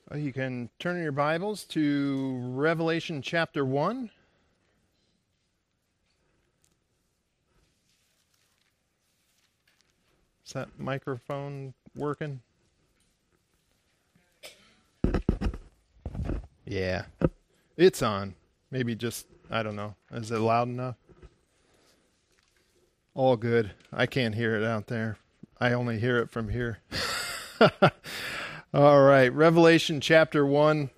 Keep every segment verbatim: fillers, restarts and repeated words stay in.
Uh, You can turn in your Bibles to Revelation chapter one. Is that microphone working? Yeah, it's on. Maybe just, I don't know. Is it loud enough? All good. I can't hear it out there. I only hear it from here. All right, Revelation chapter one.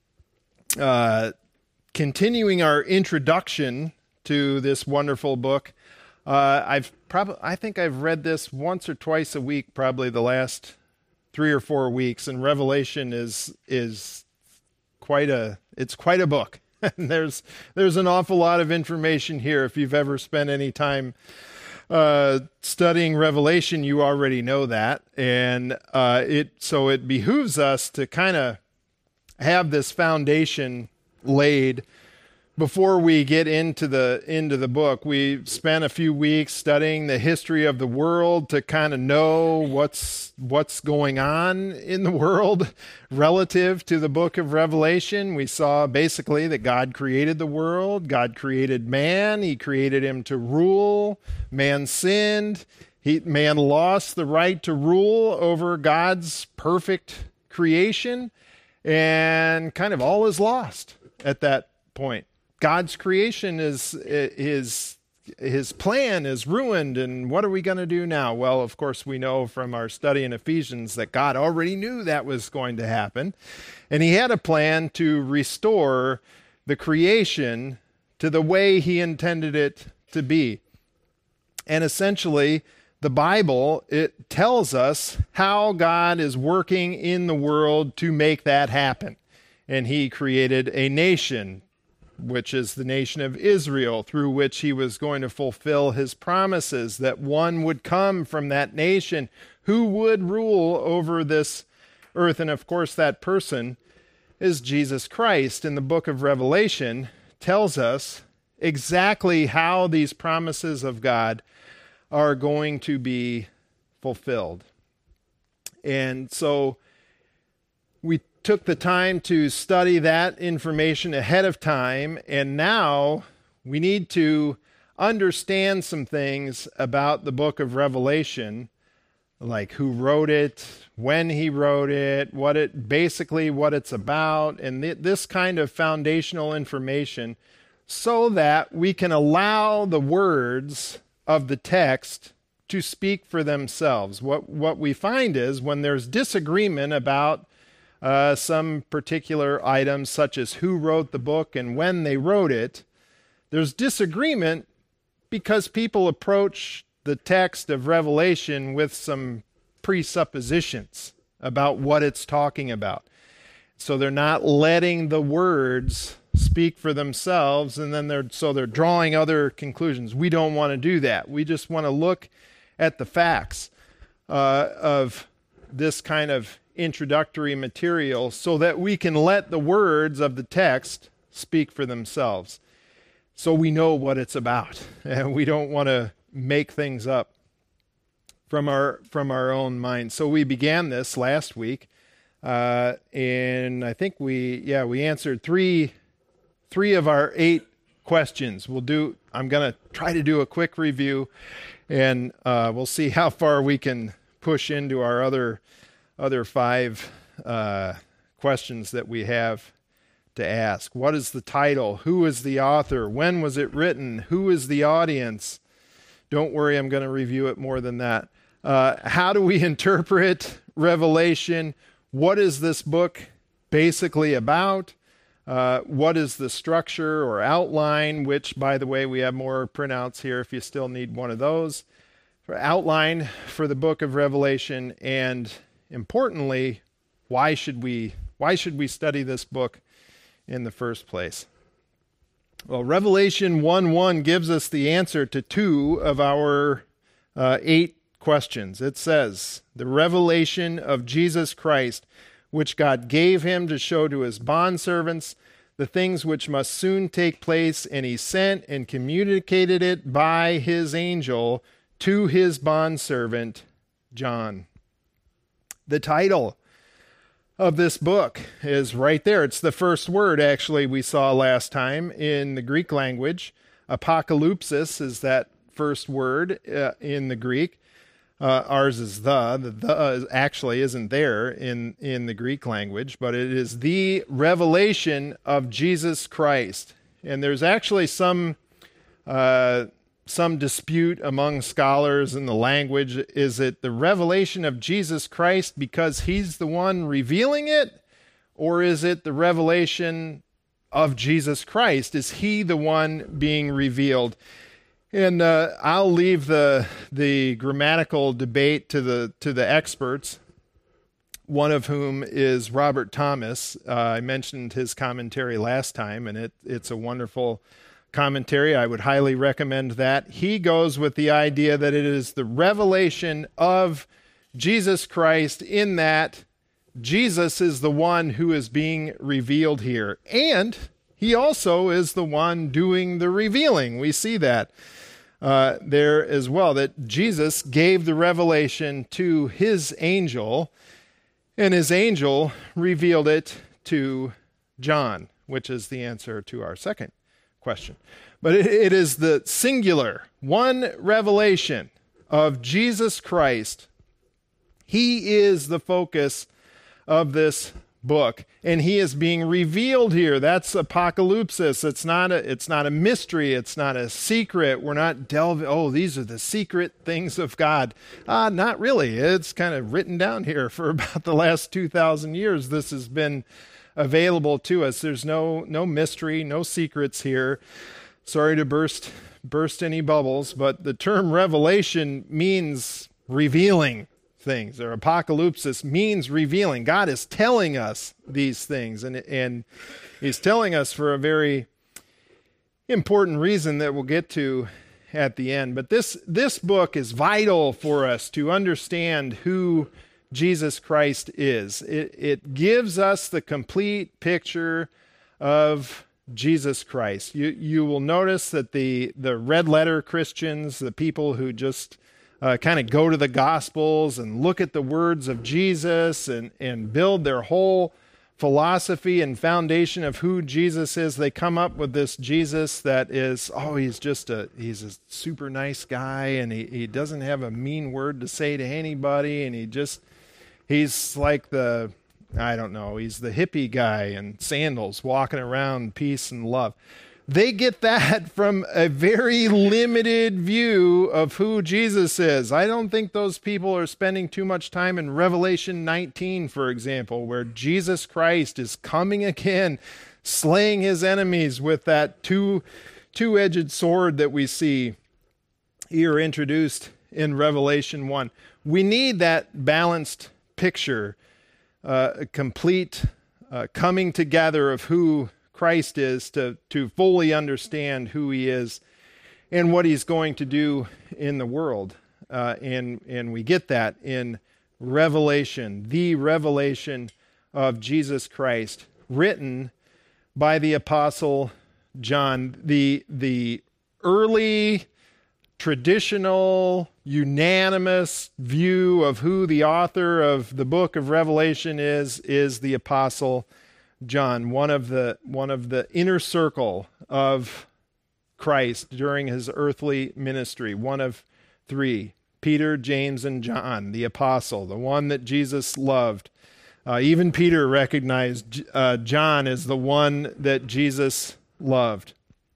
Uh, continuing our introduction to this wonderful book. Uh, I've probably, I think I've read this once or twice a week, probably the last three or four weeks. And Revelation is is quite a it's quite a book. there's there's an awful lot of information here. If you've ever spent any time uh, studying Revelation, you already know that. And uh, it so it behooves us to kind of have this foundation laid before we get into the into the book. We spent a few weeks studying the history of the world to kind of know what's what's going on in the world relative to the book of Revelation. We saw basically that God created the world, God created man, he created him to rule. Man sinned. He man lost the right to rule over God's perfect creation, and kind of all is lost at that point. God's creation is his his plan is ruined, and what are we going to do now? Well, of course, we know from our study in Ephesians that God already knew that was going to happen, and he had a plan to restore the creation to the way he intended it to be. And essentially, the Bible, it tells us how God is working in the world to make that happen. And he created a nation, which is the nation of Israel, through which he was going to fulfill his promises, that one would come from that nation who would rule over this earth. And of course, that person is Jesus Christ. And the book of Revelation tells us exactly how these promises of God are going to be fulfilled. And so we took the time to study that information ahead of time, and now we need to understand some things about the book of Revelation, like who wrote it, when he wrote it, what it basically what it's about, and th- this kind of foundational information, so that we can allow the words of the text to speak for themselves. What what we find is when there's disagreement about Uh, some particular items, such as who wrote the book and when they wrote it, there's disagreement because people approach the text of Revelation with some presuppositions about what it's talking about. So they're not letting the words speak for themselves, and then they're so they're drawing other conclusions. We don't want to do that. We just want to look at the facts uh, of this kind of introductory material so that we can let the words of the text speak for themselves. So we know what it's about, and we don't want to make things up from our from our own mind. So we began this last week, uh, and I think we yeah we answered three three of our eight questions. We'll do. I'm going to try to do a quick review, and uh, we'll see how far we can push into our other. other five uh, questions that we have to ask. What is the title? Who is the author? When was it written? Who is the audience? Don't worry, I'm going to review it more than that. Uh, how do we interpret Revelation? What is this book basically about? Uh, what is the structure or outline, which, by the way, we have more printouts here if you still need one of those. For outline for the book of Revelation, and importantly, why should we why should we study this book in the first place? Well, Revelation one one gives us the answer to two of our uh, eight questions. It says, the revelation of Jesus Christ, which God gave him to show to his bondservants the things which must soon take place, and he sent and communicated it by his angel to his bondservant John. The title of this book is right there. It's the first word, actually, we saw last time in the Greek language. Apocalypsis is that first word uh, in the Greek. Uh, ours is the. The the actually isn't there in, in the Greek language, but it is the revelation of Jesus Christ. And there's actually some uh, some dispute among scholars in the language. Is it the revelation of Jesus Christ because he's the one revealing it? Or is it the revelation of Jesus Christ? Is he the one being revealed? And uh, I'll leave the the grammatical debate to the to the experts, one of whom is Robert Thomas. Uh, I mentioned his commentary last time, and it it's a wonderful commentary. I would highly recommend that. He goes with the idea that it is the revelation of Jesus Christ, in that Jesus is the one who is being revealed here. And he also is the one doing the revealing. We see that uh, there as well, that Jesus gave the revelation to his angel, and his angel revealed it to John, which is the answer to our second question. But it, it is the singular, one revelation of Jesus Christ. He is the focus of this book, and he is being revealed here. That's apocalypsis. It's not a, it's not a mystery. It's not a secret. We're not delving, oh, these are the secret things of God. Uh, not really. It's kind of written down here for about the last two thousand years. This has been available to us. There's no no mystery, no secrets here. Sorry to burst burst any bubbles, but the term revelation means revealing things, or apocalypsis means revealing. God is telling us these things, and and he's telling us for a very important reason that we'll get to at the end. But this this book is vital for us to understand who Jesus Christ is. It, it gives us the complete picture of Jesus Christ. You you will notice that the the red letter Christians, the people who just Uh, kind of go to the Gospels and look at the words of Jesus and, and build their whole philosophy and foundation of who Jesus is. They come up with this Jesus that is, oh, he's just a, he's a super nice guy, and he, he doesn't have a mean word to say to anybody, and he just, he's like the, I don't know, he's the hippie guy in sandals walking around peace and love. They get that from a very limited view of who Jesus is. I don't think those people are spending too much time in Revelation nineteen, for example, where Jesus Christ is coming again, slaying his enemies with that two, two-edged sword that we see here introduced in Revelation one. We need that balanced picture, uh, a complete uh, coming together of who Christ is, to, to fully understand who he is and what he's going to do in the world. Uh, and, and we get that in Revelation, the revelation of Jesus Christ, written by the Apostle John. The, the early, traditional, unanimous view of who the author of the book of Revelation is, is the Apostle John, one of the one of the inner circle of Christ during his earthly ministry, one of three: Peter, James, and John, the apostle, the one that Jesus loved. Uh, even Peter recognized uh, John as the one that Jesus loved,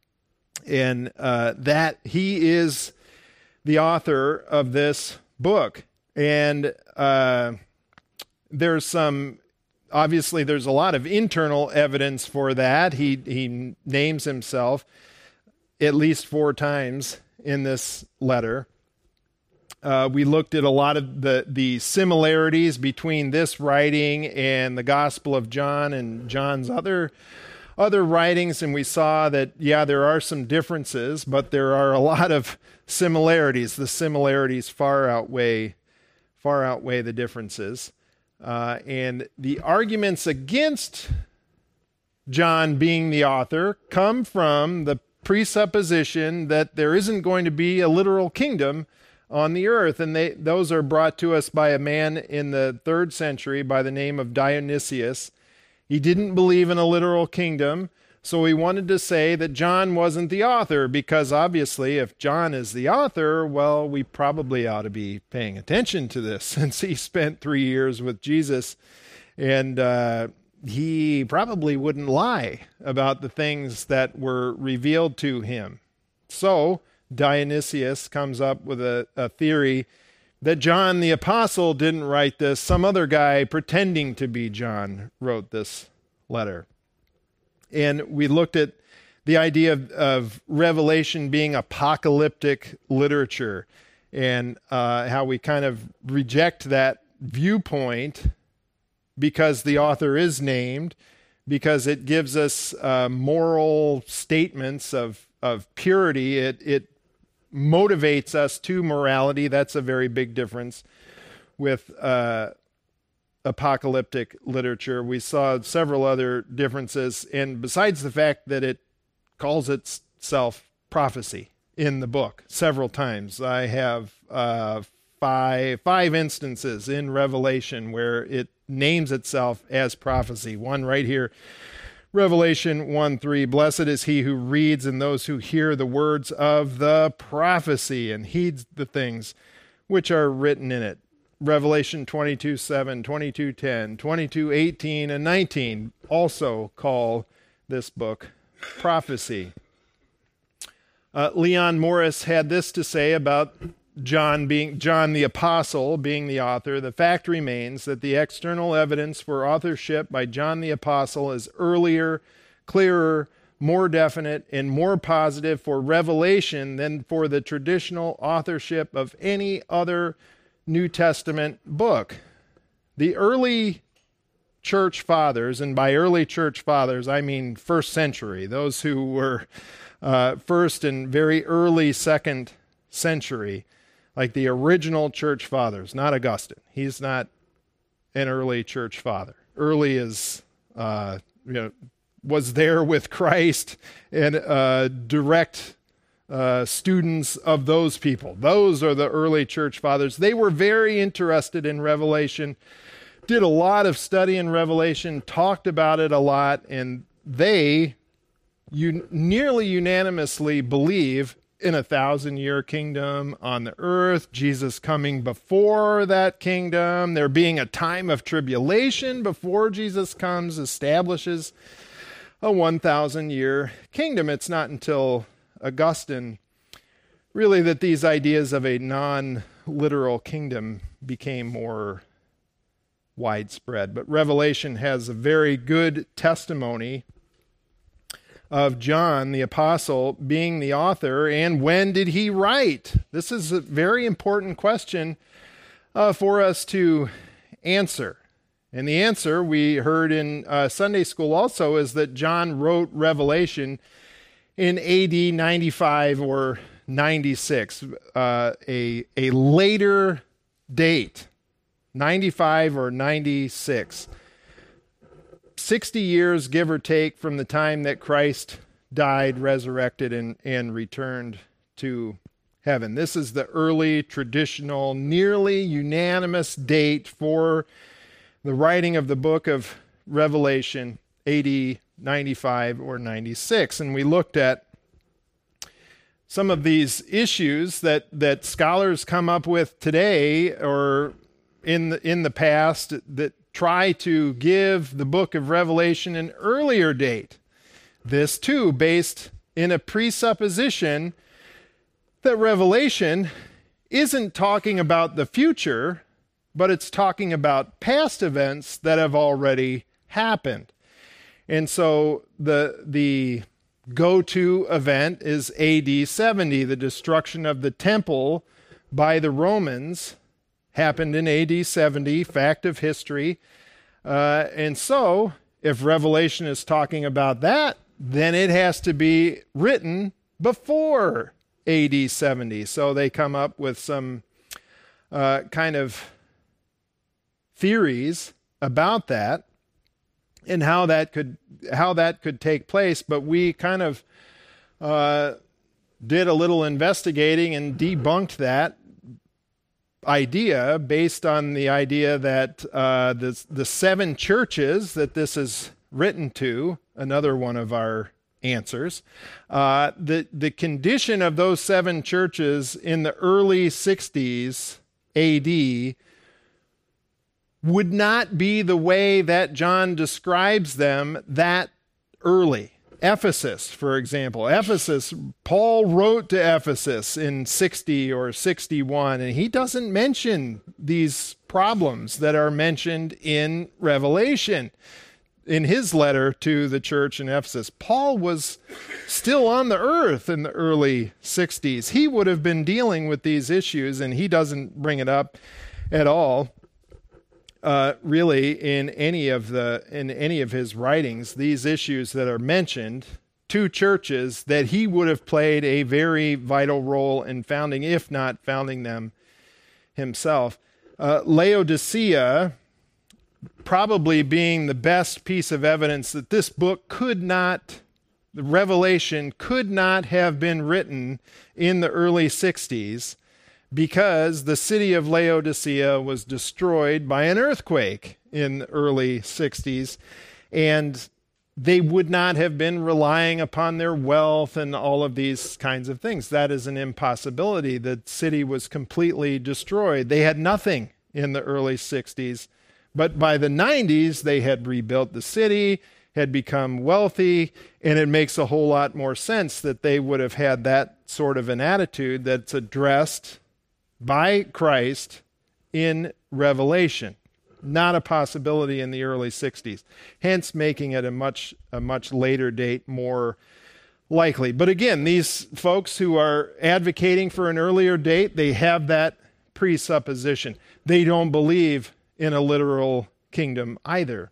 and uh, that he is the author of this book. And uh, there's some. Obviously, there's a lot of internal evidence for that. He he names himself at least four times in this letter. Uh, we looked at a lot of the, the similarities between this writing and the Gospel of John and John's other other writings, and we saw that, yeah, there are some differences, but there are a lot of similarities. The similarities far outweigh far outweigh the differences. Uh, and the arguments against John being the author come from the presupposition that there isn't going to be a literal kingdom on the earth. And they those are brought to us by a man in the third century by the name of Dionysius. He didn't believe in a literal kingdom, so he wanted to say that John wasn't the author, because obviously if John is the author, well, we probably ought to be paying attention to this, since he spent three years with Jesus, and uh, he probably wouldn't lie about the things that were revealed to him. So Dionysius comes up with a, a theory that John the Apostle didn't write this. Some other guy pretending to be John wrote this letter. And we looked at the idea of, of Revelation being apocalyptic literature, and uh, how we kind of reject that viewpoint because the author is named, because it gives us uh, moral statements of, of purity. It, it motivates us to morality. That's a very big difference with uh, apocalyptic literature. We saw several other differences, and besides the fact that it calls itself prophecy in the book several times, I have uh, five five instances in Revelation where it names itself as prophecy. One right here, Revelation one three, blessed is he who reads and those who hear the words of the prophecy and heeds the things which are written in it. Revelation twenty-two seven, twenty-two ten, twenty-two eighteen, and nineteen also call this book prophecy. Uh, Leon Morris had this to say about John being John the Apostle being the author. The fact remains that the external evidence for authorship by John the Apostle is earlier, clearer, more definite, and more positive for Revelation than for the traditional authorship of any other New Testament book. The early church fathers, and by early church fathers I mean first century, those who were uh, first and very early second century, like the original church fathers, not Augustine. He's not an early church father. Early is, uh, you know, was there with Christ and uh, direct uh, students of those people. Those are the early church fathers. They were very interested in Revelation, did a lot of study in Revelation, talked about it a lot, and they un- nearly unanimously believe in a thousand-year kingdom on the earth, Jesus coming before that kingdom, there being a time of tribulation before Jesus comes, establishes a one thousand year kingdom. It's not until Augustine, really, that these ideas of a non-literal kingdom became more widespread. But Revelation has a very good testimony of John the Apostle being the author, and when did he write? This is a very important question uh, for us to answer. And the answer we heard in uh, Sunday school also is that John wrote Revelation in A D ninety-five or ninety-six, uh, a, a later date, ninety-five or ninety-six. sixty years, give or take, from the time that Christ died, resurrected, and, and returned to heaven. This is the early, traditional, nearly unanimous date for the writing of the book of Revelation, A D ninety-five or ninety-six. And we looked at some of these issues that, that scholars come up with today or in the, in the past that try to give the book of Revelation an earlier date. This too based in a presupposition that Revelation isn't talking about the future, but it's talking about past events that have already happened. And so the the go-to event is A D seventy, the destruction of the temple by the Romans happened in A D seventy, fact of history. Uh, and so, if Revelation is talking about that, then it has to be written before A D seventy. So they come up with some uh, kind of theories about that and how that could how that could take place. But we kind of uh, did a little investigating and debunked that idea based on the idea that uh, the, the seven churches that this is written to, another one of our answers, uh, the, the condition of those seven churches in the early sixties A D would not be the way that John describes them that early. Ephesus, for example. Ephesus, Paul wrote to Ephesus in sixty or sixty-one, and he doesn't mention these problems that are mentioned in Revelation in his letter to the church in Ephesus. Paul was still on the earth in the early sixties. He would have been dealing with these issues, and he doesn't bring it up at all. Uh, really, in any of the in any of his writings, these issues that are mentioned, two churches that he would have played a very vital role in founding, if not founding them himself. Uh, Laodicea, probably being the best piece of evidence that this book could not, the Revelation could not have been written in the early sixties. Because the city of Laodicea was destroyed by an earthquake in the early sixties, and they would not have been relying upon their wealth and all of these kinds of things. That is an impossibility. The city was completely destroyed. They had nothing in the early sixties, but by the nineties, they had rebuilt the city, had become wealthy, and it makes a whole lot more sense that they would have had that sort of an attitude that's addressed by Christ in Revelation. Not a possibility in the early sixties, hence making it a much a much later date more likely. But again, these folks who are advocating for an earlier date, they have that presupposition. They don't believe in a literal kingdom either.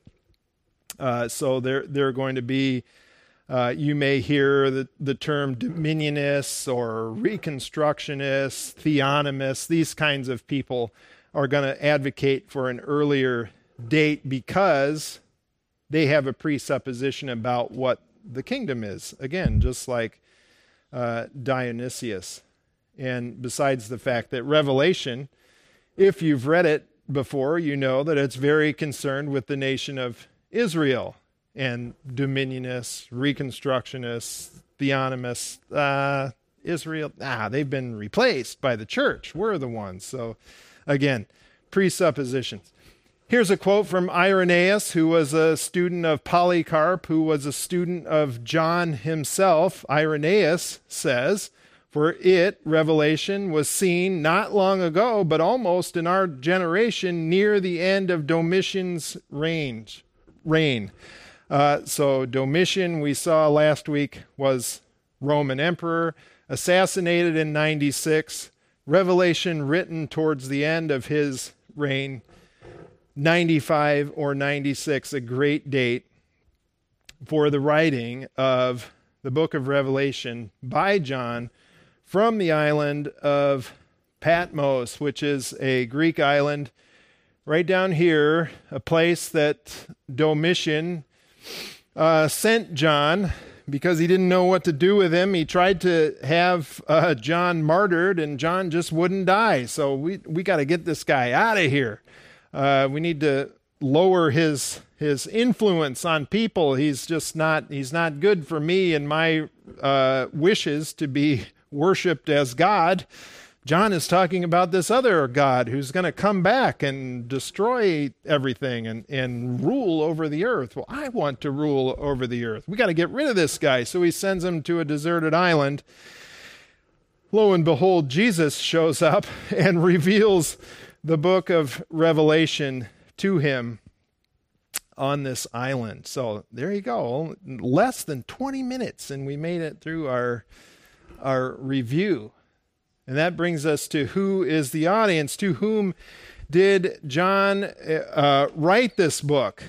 Uh, so they're they're going to be Uh, you may hear the, the term dominionists or reconstructionists, theonomists. These kinds of people are going to advocate for an earlier date because they have a presupposition about what the kingdom is. Again, just like uh, Dionysius. And besides the fact that Revelation, if you've read it before, you know that it's very concerned with the nation of Israel. And dominionists, reconstructionists, theonomists, uh, Israel, ah, they've been replaced by the church. We're the ones. So, again, presuppositions. Here's a quote from Irenaeus, who was a student of Polycarp, who was a student of John himself. Irenaeus says, "For it, Revelation, was seen not long ago, but almost in our generation near the end of Domitian's reign." reign. Uh, so Domitian, we saw last week, was Roman emperor, assassinated in ninety-six. Revelation written towards the end of his reign, ninety-five or ninety-six, a great date for the writing of the book of Revelation by John from the island of Patmos, which is a Greek island right down here, a place that Domitian Uh, sent John because he didn't know what to do with him. He tried to have uh, John martyred, and John just wouldn't die. So we we got to get this guy out of here. Uh, we need to lower his his influence on people. He's just not he's not good for me and my uh, wishes to be worshipped as God. John is talking about this other God who's going to come back and destroy everything and, and rule over the earth. Well, I want to rule over the earth. We got to get rid of this guy. So he sends him to a deserted island. Lo and behold, Jesus shows up and reveals the book of Revelation to him on this island. So there you go. Less than twenty minutes, and we made it through our our review. And that brings us to who is the audience. To whom did John uh, write this book?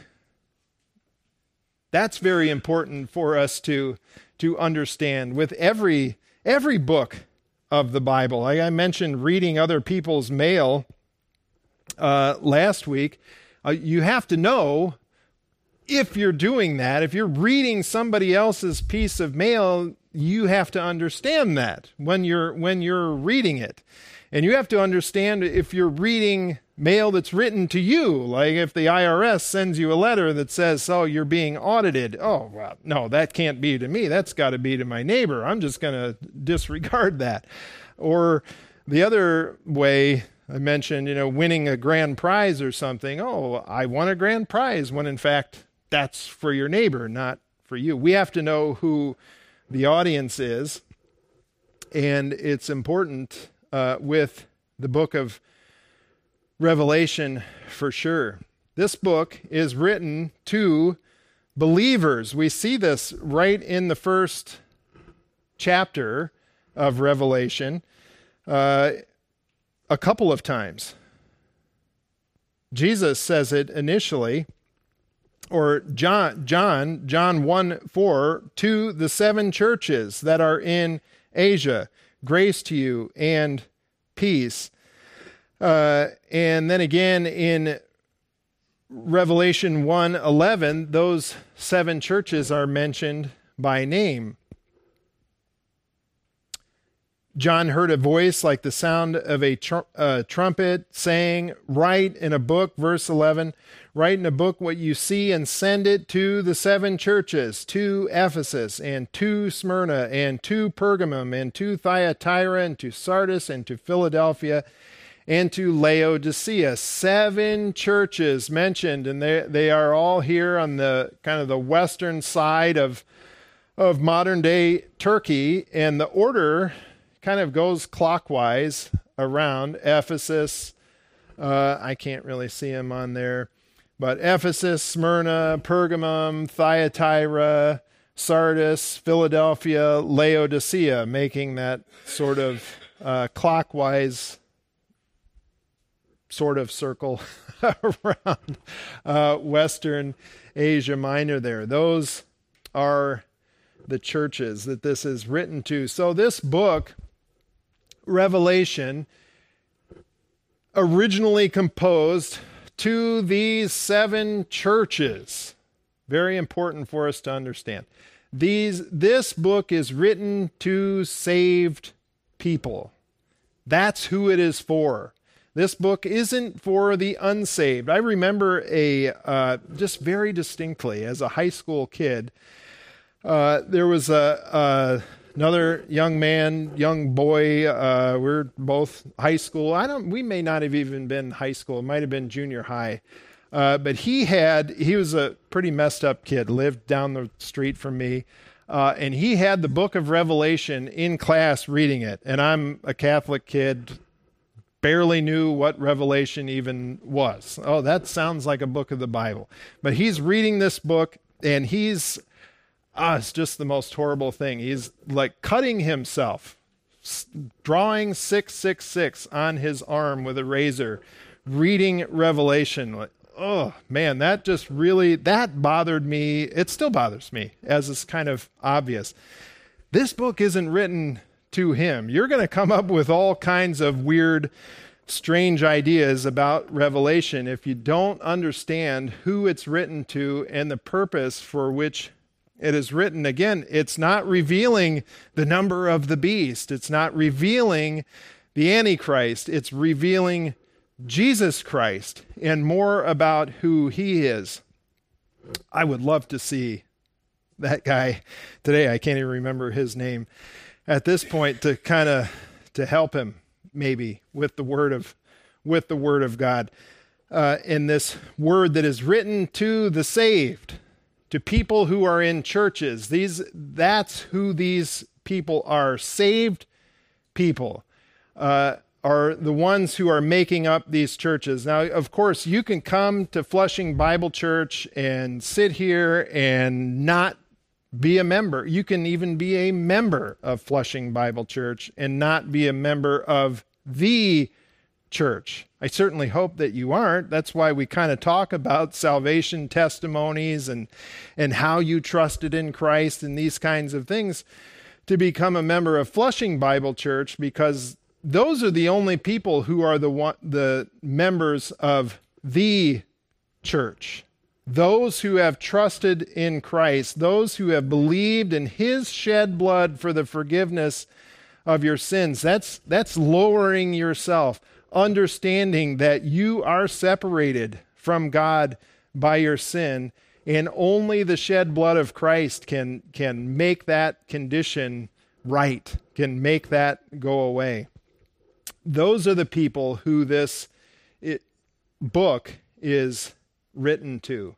That's very important for us to, to understand. With every every book of the Bible, like I mentioned reading other people's mail uh, last week, uh, you have to know if you're doing that, if you're reading somebody else's piece of mail, you have to understand that when you're when you're reading it. And you have to understand if you're reading mail that's written to you, like if the I R S sends you a letter that says, oh, you're being audited. Oh, well, no, that can't be to me. That's got to be to my neighbor. I'm just going to disregard that. Or the other way I mentioned, you know, winning a grand prize or something. Oh, I won a grand prize, when in fact that's for your neighbor, not for you. We have to know who the audience is. And it's important Uh, with the book of Revelation for sure. This book is written to believers. We see this right in the first chapter of Revelation uh, a couple of times. Jesus says it initially, or John, John, John one four, to the seven churches that are in Asia. Grace to you and peace. Uh, and then again in Revelation one eleven, those seven churches are mentioned by name. John heard a voice like the sound of a tr- uh, trumpet saying, write in a book, verse eleven, write in a book what you see and send it to the seven churches, to Ephesus and to Smyrna and to Pergamum and to Thyatira and to Sardis and to Philadelphia and to Laodicea. Seven churches mentioned, and they, they are all here on the kind of the western side of, of modern day Turkey, and the order kind of goes clockwise around. Ephesus, uh, I can't really see them on there, but Ephesus, Smyrna, Pergamum, Thyatira, Sardis, Philadelphia, Laodicea, making that sort of uh, clockwise sort of circle around uh, Western Asia Minor there. Those are the churches that this is written to. So this book, Revelation, originally composed to these seven churches. Very important for us to understand. These, this book is written to saved people. That's who it is for. This book isn't for the unsaved. I remember a uh, just very distinctly as a high school kid, uh, there was a, a another young man, young boy. Uh, we're both high school. I don't. We may not have even been high school. It might have been junior high. Uh, but he had. He was a pretty messed up kid. Lived down the street from me, uh, and he had the Book of Revelation in class, reading it. And I'm a Catholic kid. Barely knew what Revelation even was. Oh, that sounds like a book of the Bible. But he's reading this book, and he's, ah, it's just the most horrible thing. He's like cutting himself, drawing six six six on his arm with a razor, reading Revelation. Like, oh, man, that just really, that bothered me. It still bothers me, as is kind of obvious. This book isn't written to him. You're going to come up with all kinds of weird, strange ideas about Revelation if you don't understand who it's written to and the purpose for which it is written. Again, it's not revealing the number of the beast. It's not revealing the Antichrist. It's revealing Jesus Christ and more about who he is. I would love to see that guy today. I can't even remember his name at this point, to kind of to help him maybe with the word of with the word of God, uh, in this word that is written to the saved, to people who are in churches. These that's who these people are. Saved people uh, are the ones who are making up these churches. Now, of course, you can come to Flushing Bible Church and sit here and not be a member. You can even be a member of Flushing Bible Church and not be a member of the church. I certainly hope that you aren't. That's why we kind of talk about salvation testimonies and and how you trusted in Christ and these kinds of things to become a member of Flushing Bible Church, because those are the only people who are the one, the members of the church. those who have trusted in Christ, those who have believed in his shed blood for the forgiveness of your sins. That's, that's lowering yourself, understanding that you are separated from God by your sin, and only the shed blood of Christ can, can make that condition right, can make that go away. Those are the people who this it, book is written to.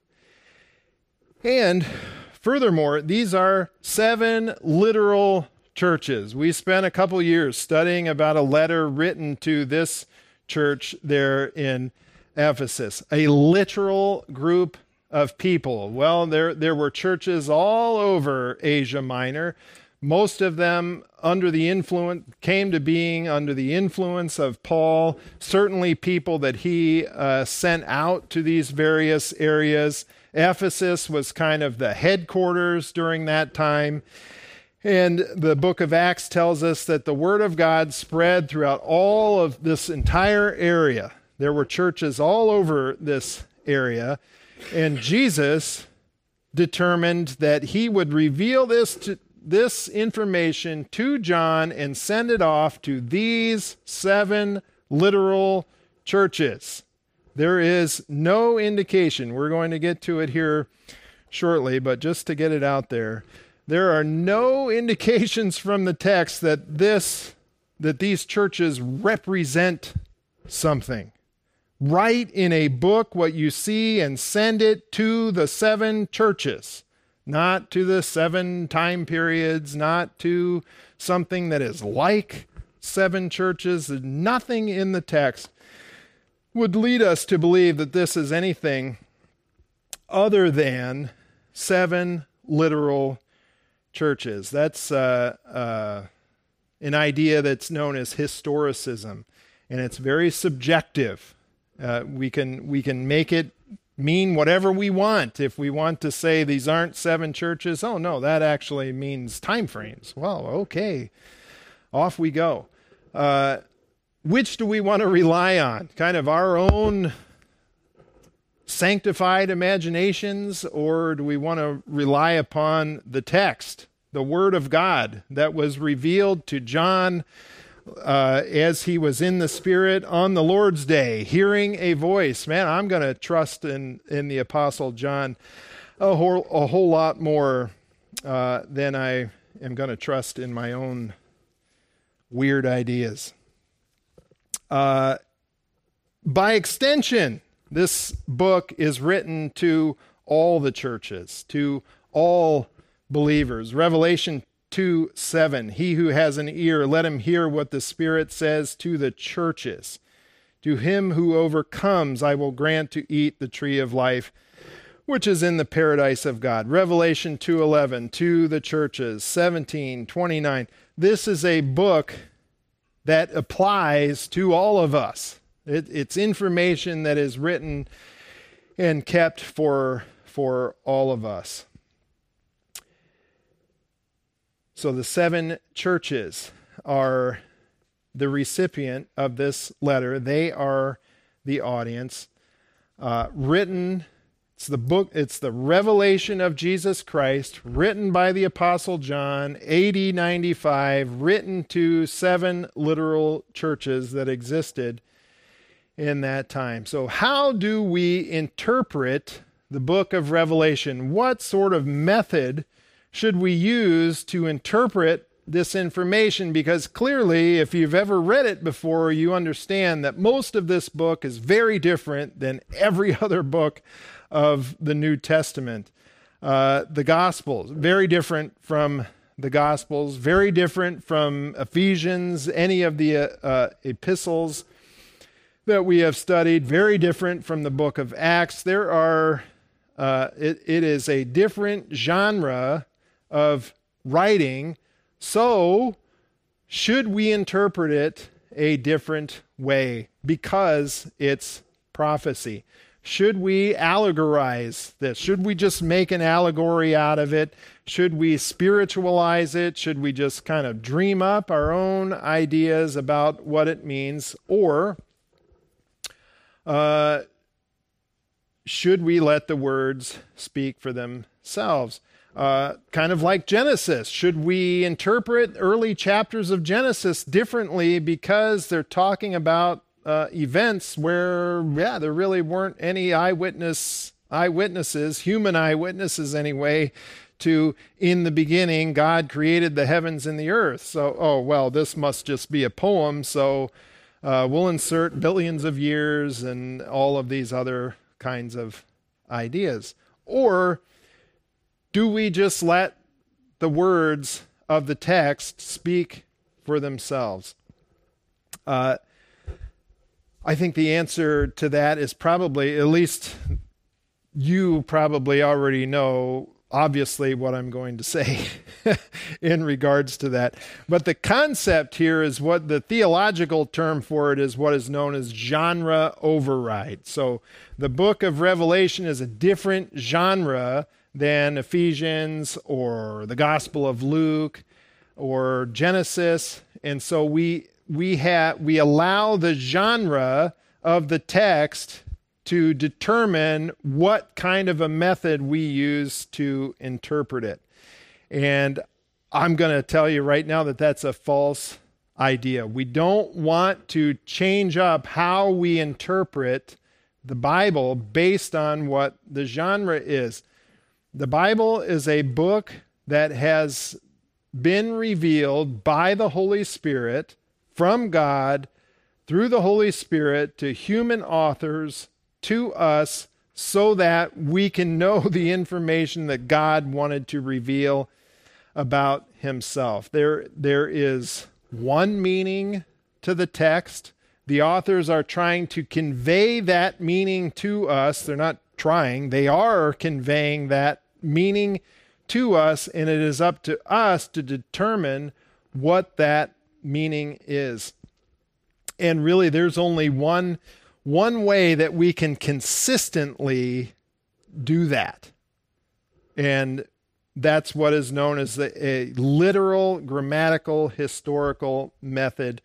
And furthermore, these are seven literal churches. We spent a couple years studying about a letter written to this church there in Ephesus, a literal group of people. Well, there, there were churches all over Asia Minor, most of them under the influence, came to being under the influence of Paul, certainly people that he uh, sent out to these various areas. Ephesus was kind of the headquarters during that time. And the book of Acts tells us that the word of God spread throughout all of this entire area. There were churches all over this area. And Jesus determined that he would reveal this to, this information to John and send it off to these seven literal churches. There is no indication, we're going to get to it here shortly, but just to get it out there, there are no indications from the text that this, that these churches represent something. Write in a book what you see and send it to the seven churches, not to the seven time periods, not to something that is like seven churches. Nothing in the text would lead us to believe that this is anything other than seven literal churches. That's uh, uh, an idea that's known as historicism, and it's very subjective. Uh, we can we can make it mean whatever we want. If we want to say these aren't seven churches, oh no, that actually means time frames. Well, okay, off we go. Uh, which do we want to rely on? Kind of our own sanctified imaginations, or do we want to rely upon the text, the Word of God that was revealed to John uh, as he was in the Spirit on the Lord's day, hearing a voice? Man, I'm going to trust in, in the Apostle John a whole, a whole lot more uh, than I am going to trust in my own weird ideas. Uh, by extension, this book is written to all the churches, to all believers. Revelation two seven, he who has an ear, let him hear what the Spirit says to the churches. To him who overcomes, I will grant to eat the tree of life, which is in the paradise of God. Revelation two eleven, to the churches. seventeen twenty-nine, this is a book that applies to all of us. It, it's information that is written and kept for, for all of us. So the seven churches are the recipient of this letter. They are the audience. Uh, written, it's the book, it's the revelation of Jesus Christ, written by the Apostle John, A D ninety-five, written to seven literal churches that existed in that time. So how do we interpret the book of Revelation? What sort of method should we use to interpret this information? Because clearly, if you've ever read it before, you understand that most of this book is very different than every other book of the New Testament. Uh, the Gospels, very different from the Gospels, very different from Ephesians, any of the uh, uh, epistles that we have studied, very different from the book of Acts. There are, uh, it, it is a different genre of writing, so should we interpret it a different way because it's prophecy? Should we allegorize this? Should we just make an allegory out of it? Should we spiritualize it? Should we just kind of dream up our own ideas about what it means? Or uh, should we let the words speak for themselves? Uh, kind of like Genesis. Should we interpret early chapters of Genesis differently because they're talking about uh, events where, yeah, there really weren't any eyewitness eyewitnesses, human eyewitnesses anyway, to in the beginning God created the heavens and the earth. So, oh, well, this must just be a poem, so uh, we'll insert billions of years and all of these other kinds of ideas. Or do we just let the words of the text speak for themselves? Uh, I think the answer to that is probably, at least you probably already know, obviously, what I'm going to say in regards to that. But the concept here is what the theological term for it is what is known as genre override. So the book of Revelation is a different genre than Ephesians or the Gospel of Luke or Genesis. And so we we have we allow the genre of the text to determine what kind of a method we use to interpret it. And I'm going to tell you right now that that's a false idea. We don't want to change up how we interpret the Bible based on what the genre is. The Bible is a book that has been revealed by the Holy Spirit from God through the Holy Spirit to human authors, to us, so that we can know the information that God wanted to reveal about himself. There, there is one meaning to the text. The authors are trying to convey that meaning to us. They're not trying, they are conveying that meaning to us, and it is up to us to determine what that meaning is. And really, there's only one One way that we can consistently do that, and that's what is known as a, a literal, grammatical, historical method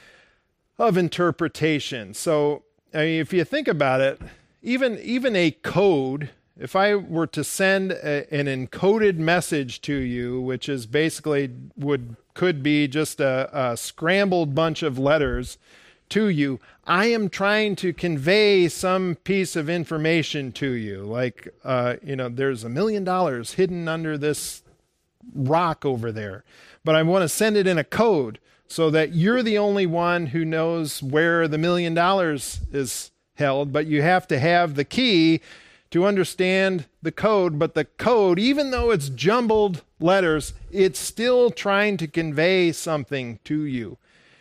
of interpretation. So, I mean, if you think about it, even even a code, if I were to send a, an encoded message to you, which is basically would could be just a, a scrambled bunch of letters to you, I am trying to convey some piece of information to you. Like, uh, you know, there's a million dollars hidden under this rock over there, but I want to send it in a code so that you're the only one who knows where the million dollars is held, but you have to have the key to understand the code. But the code, even though it's jumbled letters, it's still trying to convey something to you.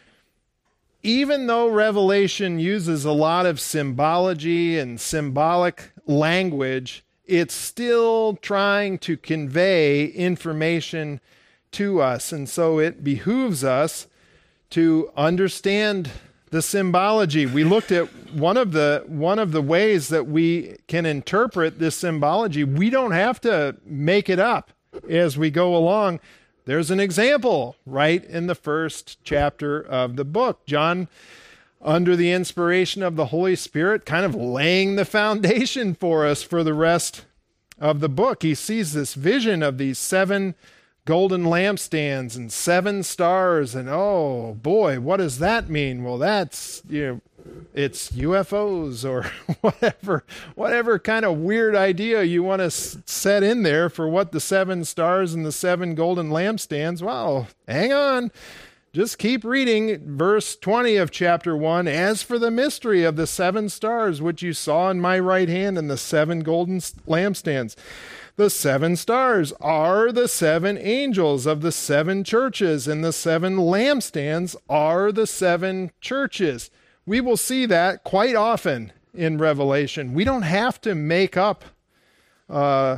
Even though Revelation uses a lot of symbology and symbolic language, it's still trying to convey information to us. And so it behooves us to understand the symbology. We looked at one of the one of the ways that we can interpret this symbology. We don't have to make it up as we go along. There's an example right in the first chapter of the book. John, under the inspiration of the Holy Spirit, kind of laying the foundation for us for the rest of the book. He sees this vision of these seven golden lampstands and seven stars, and oh boy, what does that mean? Well, that's, you know, it's U F Os or whatever, whatever kind of weird idea you want to s- set in there for what the seven stars and the seven golden lampstands. Well, hang on. Just keep reading verse twenty of chapter one. As for the mystery of the seven stars, which you saw in my right hand and the seven golden lampstands, the seven stars are the seven angels of the seven churches, and the seven lampstands are the seven churches. We will see that quite often in Revelation. We don't have to make up uh,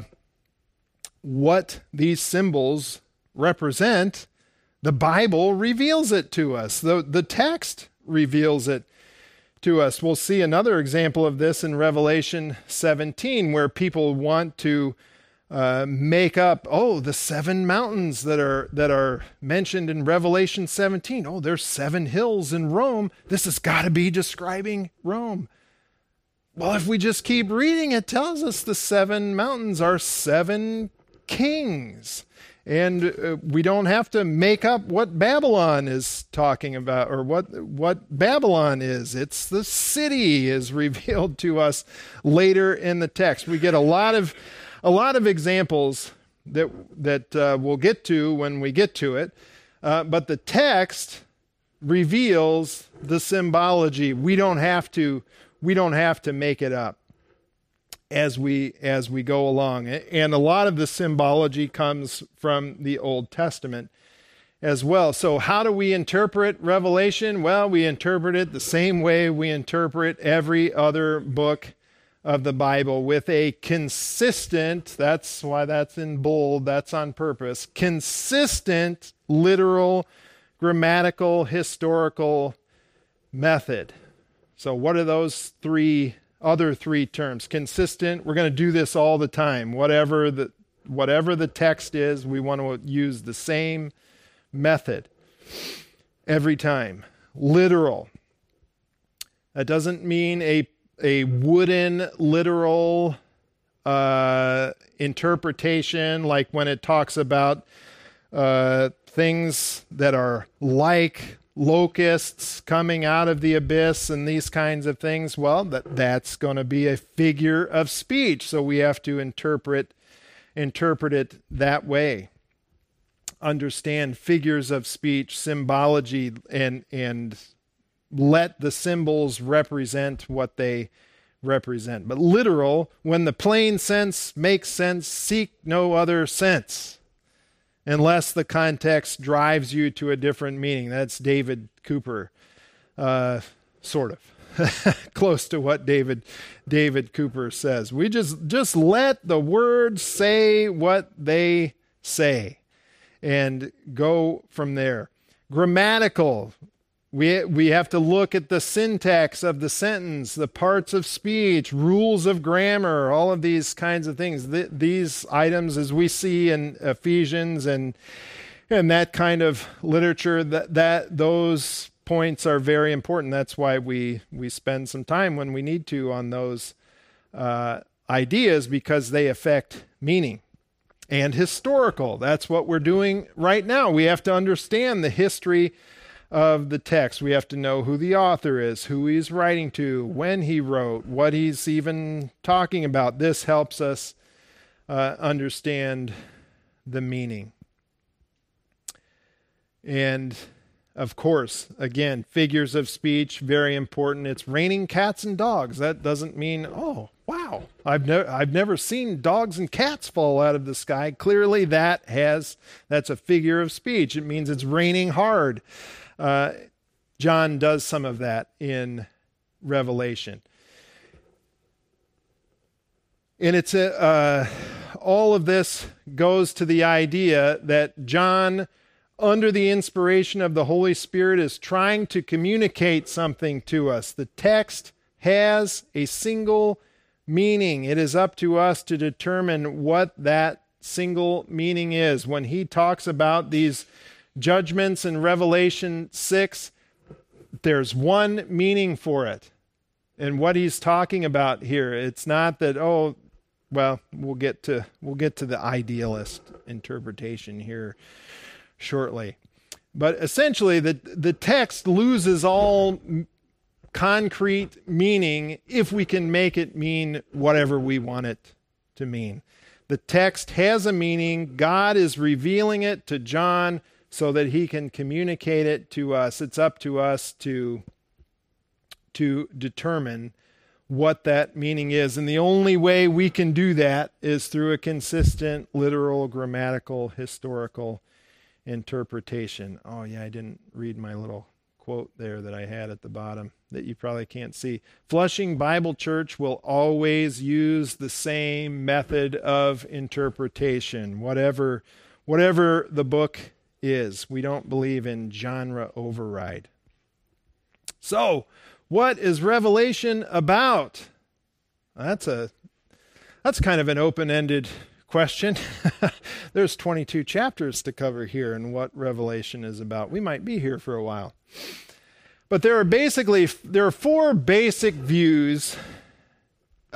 what these symbols represent. The Bible reveals it to us. The, the text reveals it to us. We'll see another example of this in Revelation seventeen, where people want to uh, make up, oh, the seven mountains that are that are mentioned in Revelation seventeen. Oh, there's seven hills in Rome. This has got to be describing Rome. Well, if we just keep reading, it tells us the seven mountains are seven kings. And uh, we don't have to make up what Babylon is talking about or what what Babylon is. It's the city is revealed to us later in the text. We get a lot of a lot of examples that that uh, we'll get to when we get to it. Uh, but the text reveals the symbology. We don't have to we don't have to make it up as we as we go along. And a lot of the symbology comes from the Old Testament as well. So how do we interpret Revelation? Well, we interpret it the same way we interpret every other book of the Bible, with a consistent, that's why that's in bold, that's on purpose, consistent literal, grammatical, historical method. So what are those three other three terms? Consistent, we're going to do this all the time. Whatever the whatever the text is, we want to use the same method every time. Literal. That doesn't mean a a wooden literal uh, interpretation, like when it talks about uh, things that are like locusts coming out of the abyss and these kinds of things. Well, that that's going to be a figure of speech, so we have to interpret interpret it that way. Understand figures of speech, symbology, and and let the symbols represent what they represent. But literal, when the plain sense makes sense, seek no other sense, unless the context drives you to a different meaning. That's David Cooper, uh, sort of. Close to what David David Cooper says. We just, just let the words say what they say and go from there. Grammatical. We, we have to look at the syntax of the sentence, the parts of speech, rules of grammar, all of these kinds of things. Th- these items, as we see in Ephesians and and that kind of literature, that, that those points are very important. That's why we, we spend some time when we need to on those uh, ideas, because they affect meaning. And historical, that's what we're doing right now. We have to understand the history of the text. We have to know who the author is, who he's writing to, when he wrote, what he's even talking about. This helps us uh, understand the meaning. And of course, again, figures of speech, very important. It's raining cats and dogs. That doesn't mean, oh, wow, I've never I've never seen dogs and cats fall out of the sky. Clearly, that has that's a figure of speech. It means it's raining hard. Uh, John does some of that in Revelation. And it's a, uh, all of this goes to the idea that John, under the inspiration of the Holy Spirit, is trying to communicate something to us. The text has a single meaning. It is up to us to determine what that single meaning is. When he talks about these judgments in Revelation six, there's one meaning for it. And what he's talking about here, it's not that, oh, well, we'll get to we'll get to the idealist interpretation here shortly. But essentially, the the text loses all concrete meaning if we can make it mean whatever we want it to mean. The text has a meaning. God is revealing it to John so that he can communicate it to us. It's up to us to, to determine what that meaning is. And the only way we can do that is through a consistent, literal, grammatical, historical interpretation. Oh, yeah, I didn't read my little quote there that I had at the bottom that you probably can't see. Flushing Bible Church will always use the same method of interpretation, whatever, whatever the book is. We don't believe in genre override. So, what is Revelation about? That's a that's kind of an open-ended question. There's twenty-two chapters to cover here and what Revelation is about. We might be here for a while. But there are basically there are four basic views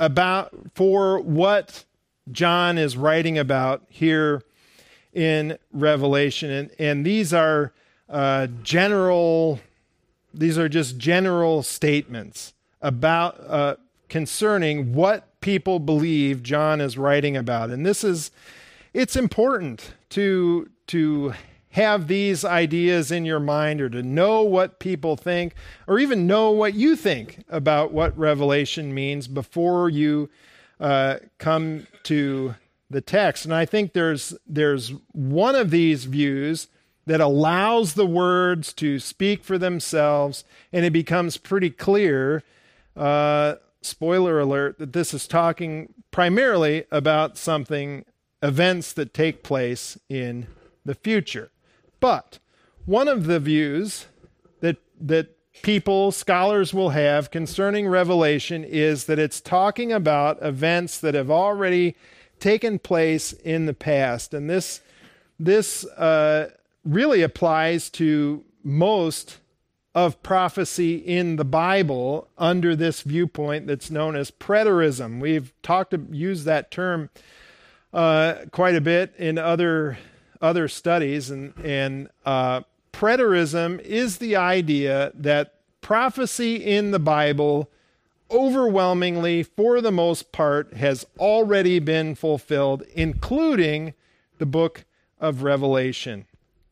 about for what John is writing about here in Revelation. And, and these are uh, general, these are just general statements about uh, concerning what people believe John is writing about. And this is, it's important to, to have these ideas in your mind, or to know what people think, or even know what you think about what Revelation means before you uh, come to the text. And I think there's there's one of these views that allows the words to speak for themselves, and it becomes pretty clear, uh, spoiler alert, that this is talking primarily about something, events that take place in the future. But one of the views that that people, scholars will have concerning Revelation is that it's talking about events that have already taken place in the past. And this, this uh, really applies to most of prophecy in the Bible under this viewpoint that's known as preterism. We've talked, used that term uh, quite a bit in other other studies, and, and uh, preterism is the idea that prophecy in the Bible overwhelmingly, for the most part, has already been fulfilled, including the book of Revelation.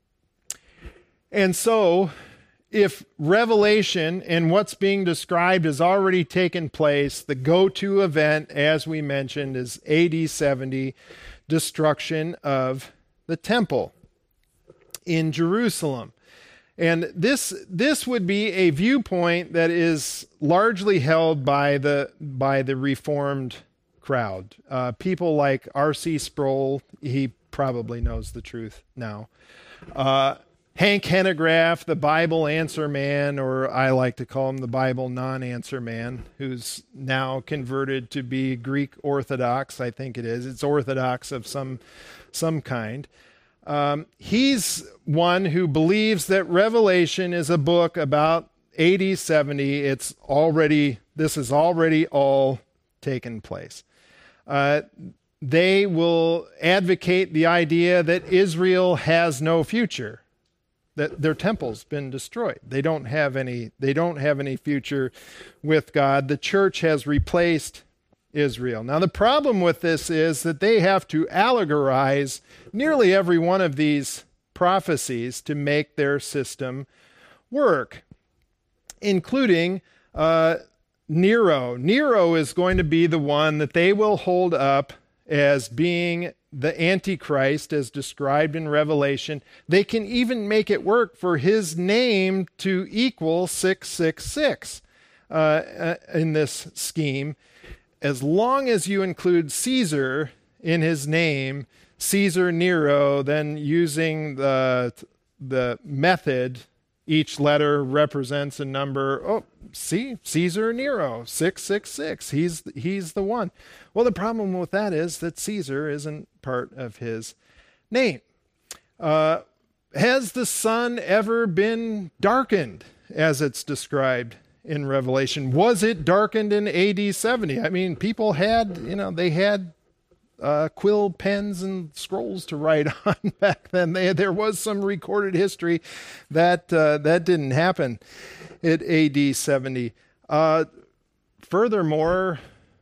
And so, if Revelation and what's being described has already taken place, the go-to event, as we mentioned, is A D seventy, destruction of the temple in Jerusalem. And this this would be a viewpoint that is largely held by the by the Reformed crowd. Uh, people like R C Sproul, he probably knows the truth now. Uh, Hank Hanegraaff, the Bible answer man, or I like to call him the Bible non-answer man, who's now converted to be Greek Orthodox, I think it is. It's Orthodox of some some kind. Um, he's one who believes that Revelation is a book about A D seventy. It's already, this has already all taken place. Uh, they will advocate the idea that Israel has no future, that their temple's been destroyed. They don't have any, they don't have any future with God. The church has replaced Israel. Now, the problem with this is that they have to allegorize nearly every one of these prophecies to make their system work, including uh, Nero. Nero is going to be the one that they will hold up as being the Antichrist as described in Revelation. They can even make it work for his name to equal six six six uh, in this scheme. As long as you include Caesar in his name, Caesar Nero, then using the the method, each letter represents a number. Oh, see, Caesar Nero, six six six. He's he's the one. Well, the problem with that is that Caesar isn't part of his name. Uh, has the sun ever been darkened, as it's described in Revelation? Was it darkened in A D seventy? I mean, people had, you know, they had uh, quill pens and scrolls to write on back then. They, there was some recorded history that uh, that didn't happen at A D seventy. Uh, furthermore,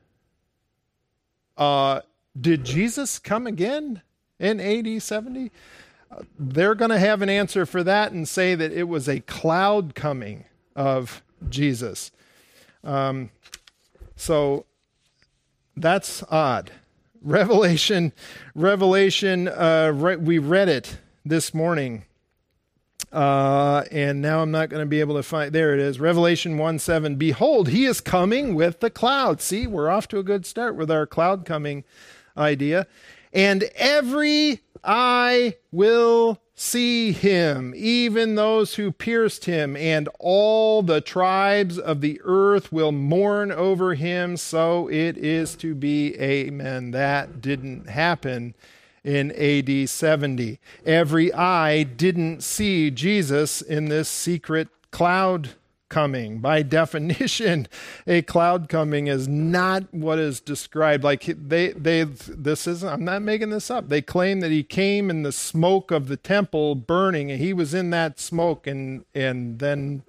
uh, did Jesus come again in A D seventy? Uh, they're going to have an answer for that and say that it was a cloud coming of Jesus. Um, so that's odd. Revelation, Revelation, uh, re- we read it this morning. Uh, and now I'm not going to be able to find, there it is. Revelation one seven, behold, he is coming with the cloud. See, we're off to a good start with our cloud coming idea. And every eye will see him, even those who pierced him, and all the tribes of the earth will mourn over him. So it is to be. Amen. That didn't happen in A D seventy. Every eye didn't see Jesus in this secret cloud coming. By definition, a cloud coming is not what is described. Like they, they, this is, I'm not making this up. They claim that he came in the smoke of the temple burning, and he was in that smoke, and and then,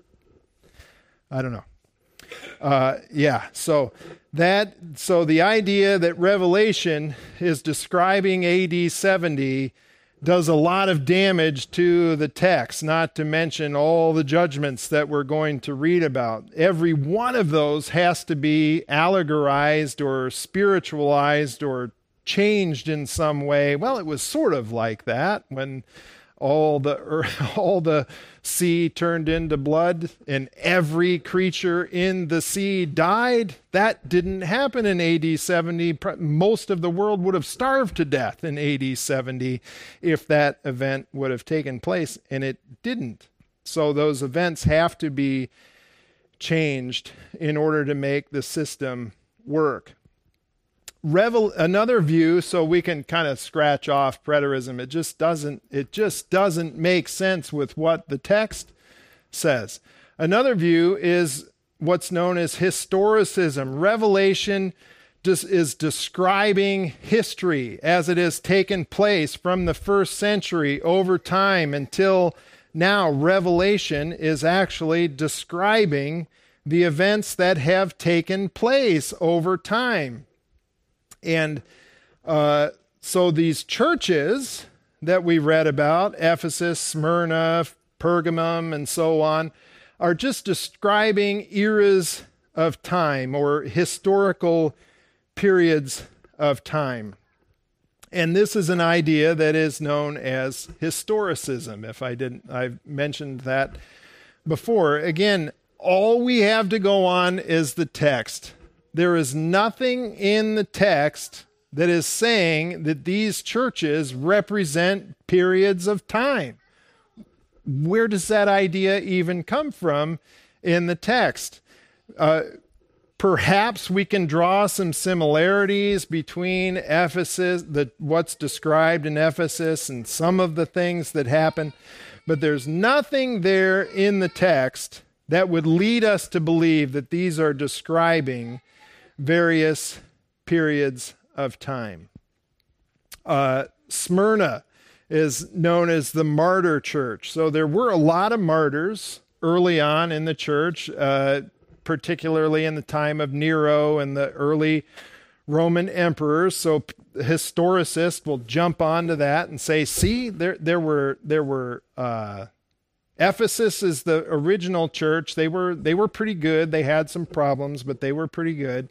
I don't know. Uh, yeah, so that, so the idea that Revelation is describing A D seventy does a lot of damage to the text, not to mention all the judgments that we're going to read about. Every one of those has to be allegorized or spiritualized or changed in some way. Well, it was sort of like that when all the all the sea turned into blood and every creature in the sea died. That didn't happen in A D seventy. Most of the world would have starved to death in A D seventy if that event would have taken place, and it didn't. So those events have to be changed in order to make the system work. Revel, another view, so we can kind of scratch off preterism. It just doesn't. It just doesn't make sense with what the text says. Another view is what's known as historicism. Revelation just is describing history as it has taken place from the first century over time until now. Revelation is actually describing the events that have taken place over time. And uh, so these churches that we read about, Ephesus, Smyrna, Pergamum, and so on, are just describing eras of time or historical periods of time. And this is an idea that is known as historicism. If I didn't, I've mentioned that before. Again, all we have to go on is the text. There is nothing in the text that is saying that these churches represent periods of time. Where does that idea even come from in the text? Uh, perhaps we can draw some similarities between Ephesus, the, what's described in Ephesus, and some of the things that happen, but there's nothing there in the text that would lead us to believe that these are describing various periods of time. Uh, Smyrna is known as the martyr church. So there were a lot of martyrs early on in the church, uh, particularly in the time of Nero and the early Roman emperors. So historicists will jump onto that and say, see, there there were there were uh, Ephesus is the original church. They were they were pretty good. They had some problems, but they were pretty good.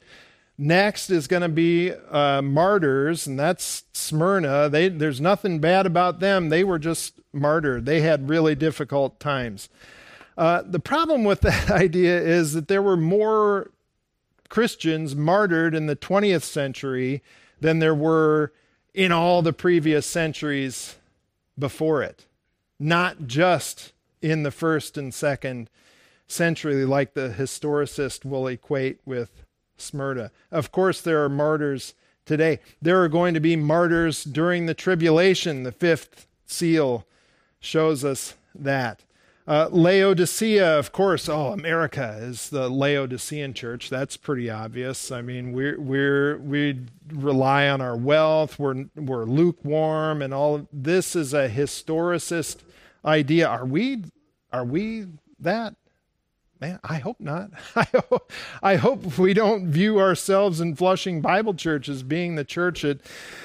Next is going to be uh, martyrs, and that's Smyrna. They, there's nothing bad about them. They were just martyred. They had really difficult times. Uh, the problem with that idea is that there were more Christians martyred in the twentieth century than there were in all the previous centuries before it. Not just in the first and second century, like the historicist will equate with Smyrna. Of course, there are martyrs today. There are going to be martyrs during the tribulation. The fifth seal shows us that. Uh, Laodicea, of course, oh, America is the Laodicean church. That's pretty obvious. I mean, we're we're we rely on our wealth. We're we're lukewarm, and all. This is a historicist idea. Are we? Are we that? Man, I hope not. I hope, I hope we don't view ourselves in Flushing Bible Church as being the church at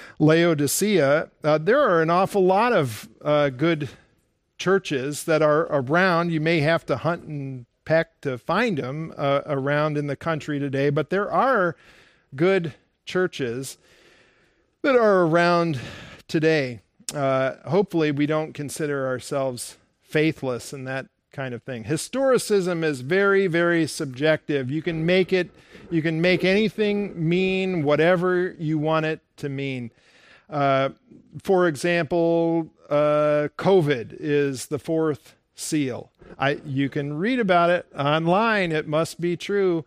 Laodicea. Uh, there are an awful lot of uh, good churches that are around. You may have to hunt and peck to find them uh, around in the country today, but there are good churches that are around today. Uh, hopefully we don't consider ourselves faithless in that kind of thing. Historicism is very, very subjective. You can make it, you can make anything mean whatever you want it to mean. Uh, for example, uh, COVID is the fourth seal. I, you can read about it online. It must be true.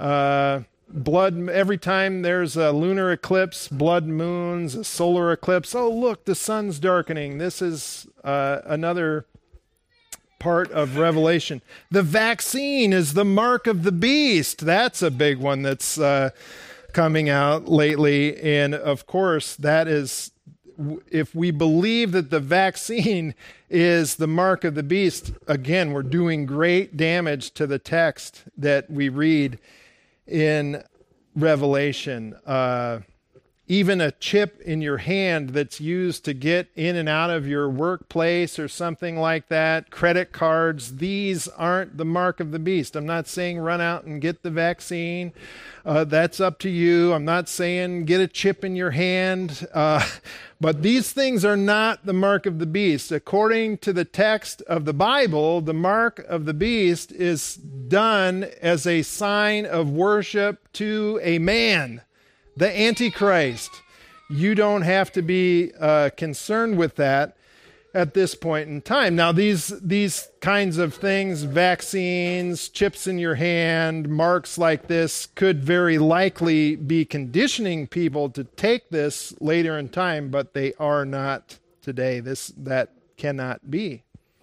Uh, blood, every time there's a lunar eclipse, blood moons, a solar eclipse. Oh, look, the sun's darkening. This is uh, another part of Revelation. The vaccine is the mark of the beast. That's a big one that's uh, coming out lately. And of course, that is, if we believe that the vaccine is the mark of the beast, again, we're doing great damage to the text that we read in Revelation. Uh, even a chip in your hand that's used to get in and out of your workplace or something like that, credit cards, these aren't the mark of the beast. I'm not saying run out and get the vaccine. Uh, that's up to you. I'm not saying get a chip in your hand. Uh, but these things are not the mark of the beast. According to the text of the Bible, the mark of the beast is done as a sign of worship to a man, the Antichrist. You don't have to be uh, concerned with that at this point in time. Now, these these kinds of things, vaccines, chips in your hand, marks like this, could very likely be conditioning people to take this later in time, but they are not today. This that cannot be.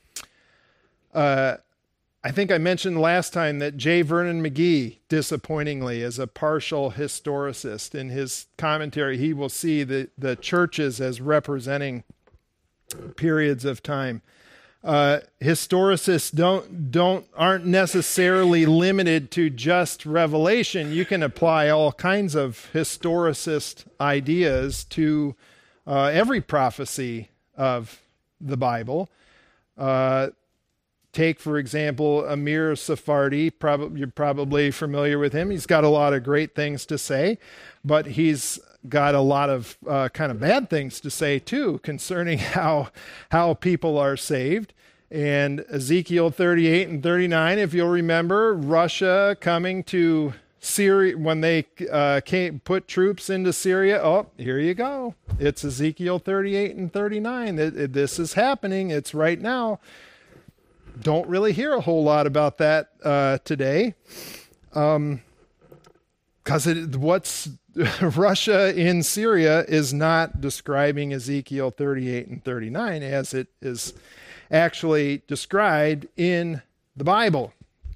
Uh, I think I mentioned last time that J. Vernon McGee, disappointingly, is a partial historicist. In his commentary, he will see the, the churches as representing periods of time. Uh, historicists don't don't aren't necessarily limited to just Revelation. You can apply all kinds of historicist ideas to uh, every prophecy of the Bible. Uh, take, for example, Amir Sephardi. Probably you're probably familiar with him. He's got a lot of great things to say, but he's got a lot of uh, kind of bad things to say too concerning how how people are saved. And Ezekiel thirty-eight and thirty-nine, if you'll remember, Russia coming to Syria when they uh, came put troops into Syria. Oh, here you go. It's Ezekiel thirty-eight and thirty-nine. It, it, this is happening. It's right now. Don't really hear a whole lot about that uh, today. Um, because it what's Russia in Syria is not describing Ezekiel thirty-eight and thirty-nine as it is actually described in the Bible.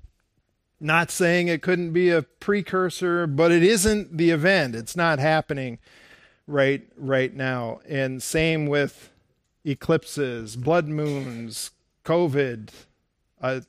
Not saying it couldn't be a precursor, but it isn't the event. It's not happening right right now. And same with eclipses, blood moons, COVID. Uh,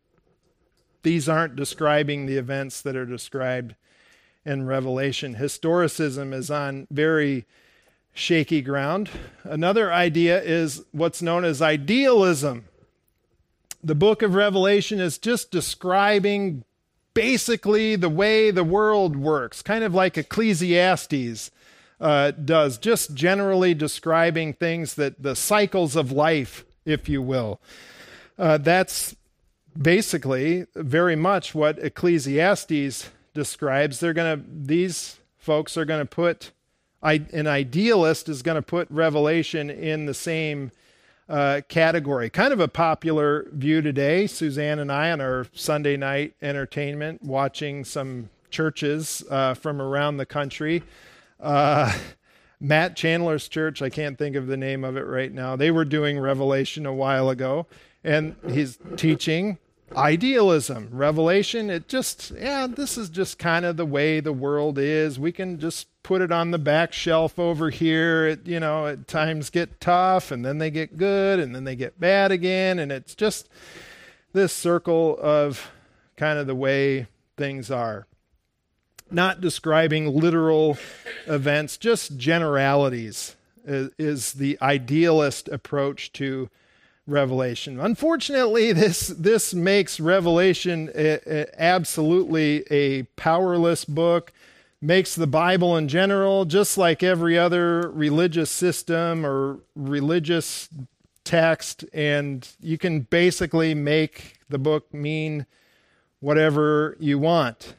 these aren't describing the events that are described in Revelation. Historicism is on very shaky ground. Another idea is what's known as idealism. The book of Revelation is just describing basically the way the world works, kind of like Ecclesiastes uh, does, just generally describing things that the cycles of life, if you will. Uh, that's basically very much what Ecclesiastes describes. They're going to, these folks are going to put, I, an idealist is going to put Revelation in the same uh, category. Kind of a popular view today. Suzanne and I on our Sunday night entertainment, watching some churches uh, from around the country. Uh, Matt Chandler's church, I can't think of the name of it right now. They were doing Revelation a while ago, and he's teaching idealism. Revelation, it just, yeah, this is just kind of the way the world is. We can just put it on the back shelf over here. It, you know, at times get tough, and then they get good, and then they get bad again, and it's just this circle of kind of the way things are. Not describing literal events, just generalities is, is the idealist approach to Revelation. Unfortunately, this this makes Revelation a, a, absolutely a powerless book, makes the Bible in general, just like every other religious system or religious text, and you can basically make the book mean whatever you want.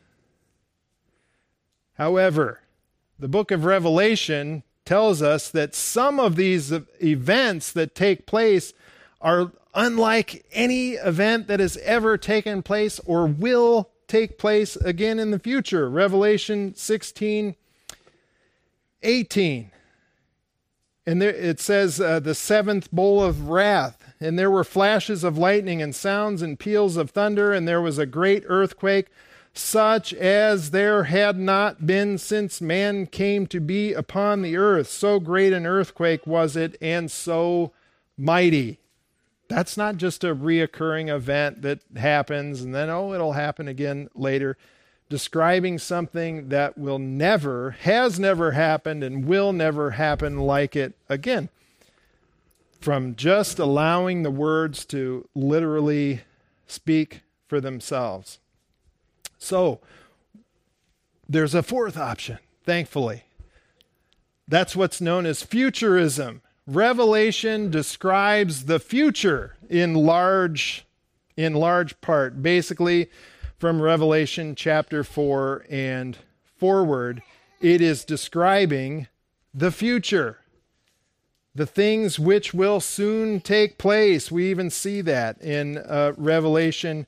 However, the book of Revelation tells us that some of these events that take place are unlike any event that has ever taken place or will take place again in the future. Revelation sixteen, eighteen. And there, it says uh, the seventh bowl of wrath and there were flashes of lightning and sounds and peals of thunder, and there was a great earthquake, such as there had not been since man came to be upon the earth. So great an earthquake was it, and so mighty. That's not just a reoccurring event that happens and then, oh, it'll happen again later. Describing something that will never, has never happened, and will never happen like it again. From just allowing the words to literally speak for themselves. So, there's a fourth option, thankfully. That's what's known as futurism. Revelation describes the future in large, in large part. Basically, from Revelation chapter four and forward, it is describing the future. The things which will soon take place. We even see that in uh, Revelation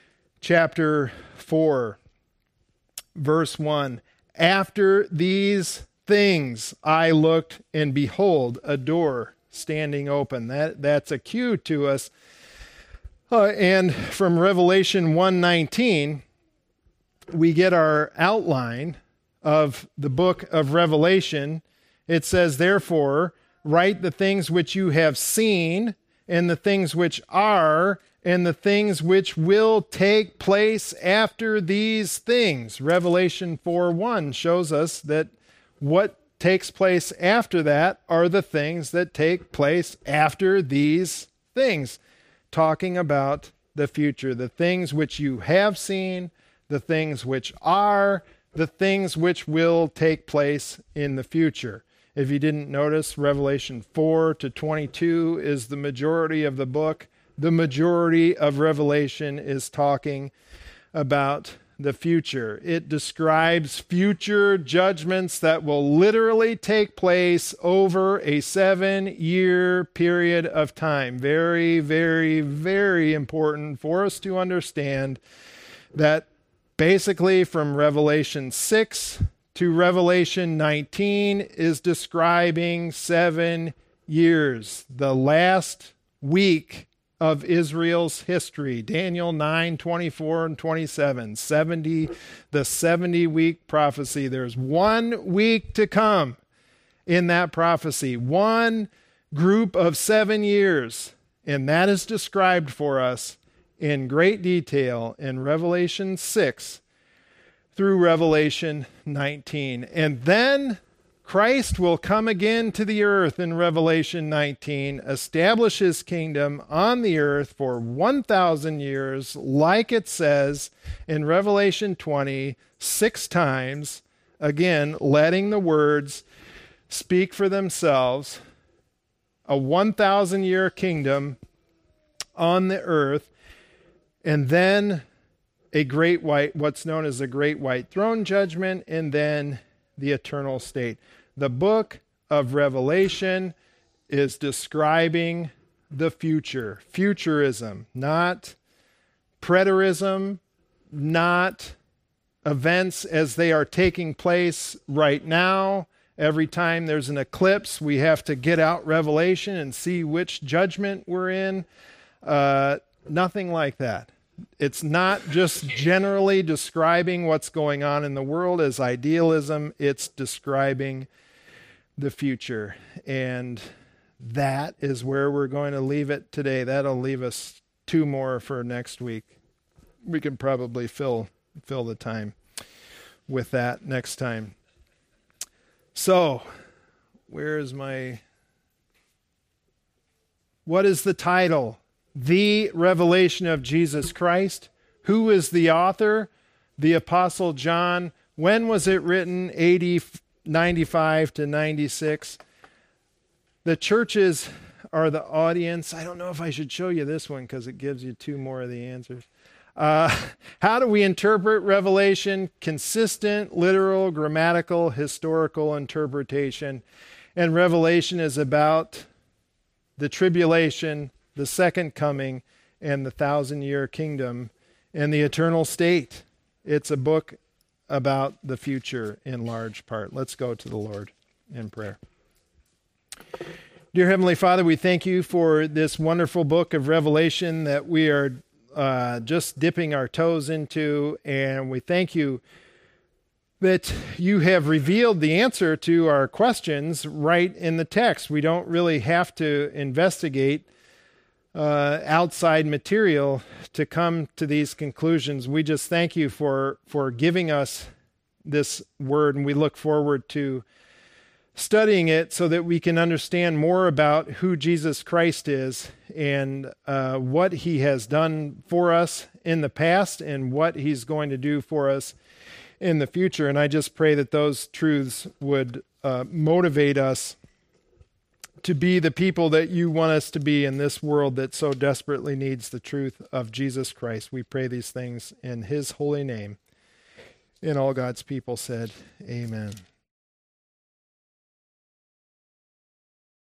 chapter four, verse one. After these things I looked, and behold, a door standing open. That, that's a cue to us. Uh, and from Revelation one nineteen, we get our outline of the book of Revelation. It says, therefore, write the things which you have seen, and the things which are, and the things which will take place after these things. Revelation four one shows us that what takes place after that are the things that take place after these things. Talking about the future, the things which you have seen, the things which are, the things which will take place in the future. If you didn't notice, Revelation four to twenty-two is the majority of the book. The majority of Revelation is talking about the future. It describes future judgments that will literally take place over a seven-year period of time. Very, very, very important for us to understand that basically from Revelation six to Revelation nineteen is describing seven years, the last week of Israel's history. Daniel nine, twenty-four and twenty-seven, seventy, the seventy-week prophecy. There's one week to come in that prophecy, one group of seven years, and that is described for us in great detail in Revelation six through Revelation nineteen. And then Christ will come again to the earth in Revelation nineteen, establish his kingdom on the earth for one thousand years, like it says in Revelation twenty, six times, again, letting the words speak for themselves, a one thousand year kingdom on the earth, and then a great white, what's known as the great white throne judgment, and then the eternal state. The book of Revelation is describing the future. Futurism, not preterism, not events as they are taking place right now. Every time there's an eclipse, we have to get out Revelation and see which judgment we're in. Uh, nothing like that. It's not just generally describing what's going on in the world as idealism. It's describing the future. And that is where we're going to leave it today. That'll leave us two more for next week. We can probably fill fill the time with that next time. So, where is my... What is the title? The Revelation of Jesus Christ. Who is the author? The Apostle John. When was it written? A D ninety-five to ninety-six. The churches are the audience. I don't know if I should show you this one because it gives you two more of the answers. Uh, how do we interpret Revelation? Consistent, literal, grammatical, historical interpretation. And Revelation is about the tribulation, the second coming, and the thousand-year kingdom, and the eternal state. It's a book about the future in large part. Let's go to the Lord in prayer. Dear Heavenly Father, we thank you for this wonderful book of Revelation that we are uh, just dipping our toes into, and we thank you that you have revealed the answer to our questions right in the text. We don't really have to investigate uh, outside material to come to these conclusions. We just thank you for, for giving us this word, and we look forward to studying it so that we can understand more about who Jesus Christ is and uh, what he has done for us in the past and what he's going to do for us in the future. And I just pray that those truths would uh, motivate us to be the people that you want us to be in this world that so desperately needs the truth of Jesus Christ. We pray these things in his holy name. And all God's people said, amen.